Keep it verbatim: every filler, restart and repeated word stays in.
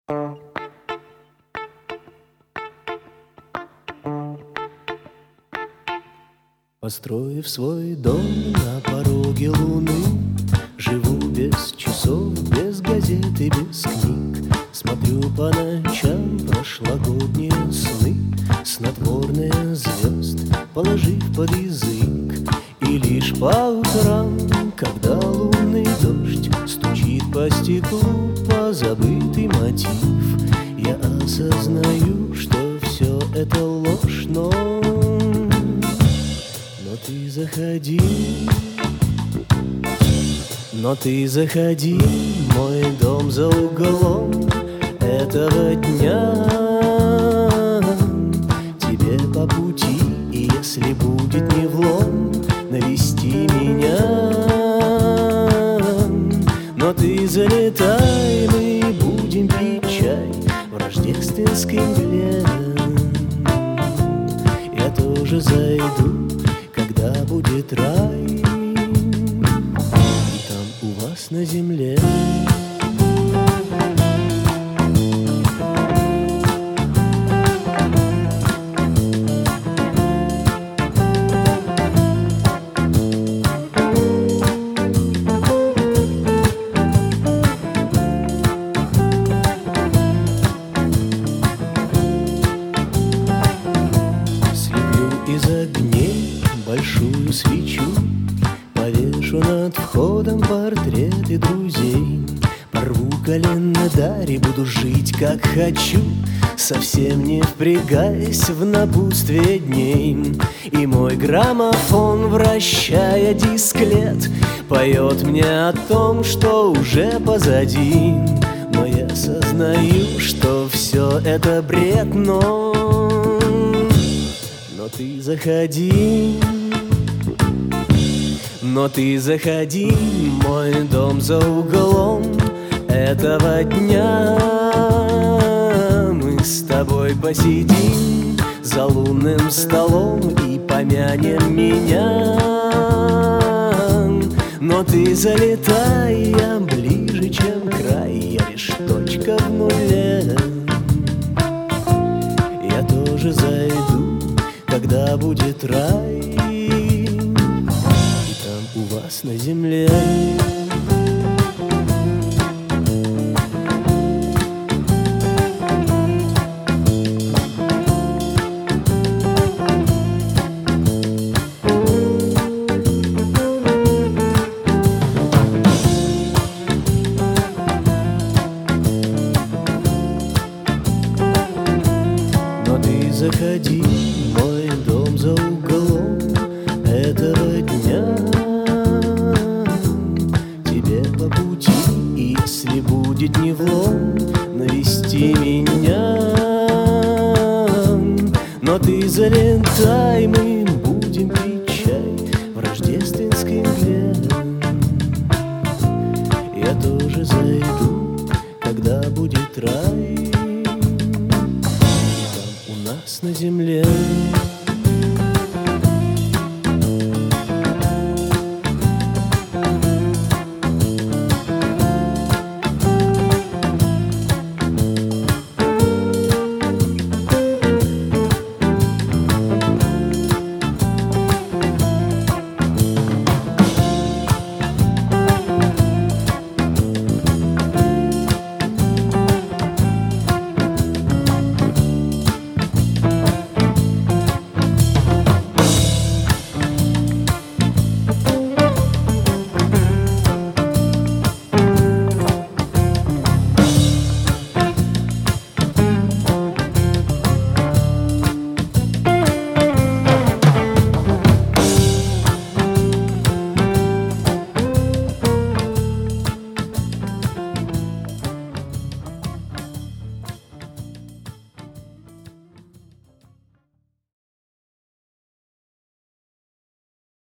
Построив свой дом на пороге луны, живу без часов, без газет и без книг. Смотрю по ночам прошлогодние сны, снотворные звезд положив под язык. И лишь по утрам, когда лунный дождь стучит по стеклу позабытый мотив, я осознаю, что все это ложь, но Но ты заходи, но ты заходи, мой дом за углом этого дня. Тебе по пути, и если будет не влом, навести меня. Но ты залетай, мы будем пить чай в рождественской мгле. Я тоже зайду, когда будет рай, и там у вас на земле. Слеплю из огней большую свечу, повешу над входом портреты друзей. Порву календарь и буду жить, как хочу, совсем не впрягаясь в напутствие дней. И мой граммофон, вращая дисклет, поет мне о том, что уже позади. Но я сознаю, что все это бред, но Но ты заходи, но ты заходи, мой дом за углом этого дня. Мы с тобой посидим за лунным столом и помянем меня. Но ты залетай, я ближе, чем край, я лишь точка в нуле. Я тоже зайду, когда будет рай, и там у вас на земле. Но ты заходи, мой дом за углом этого дня. Тебе по пути, и если будет не влом, навести меня. Но ты залетай, мы будем пить чай в рождественской мгле. Я тоже зайду, когда будет рай, у нас на земле.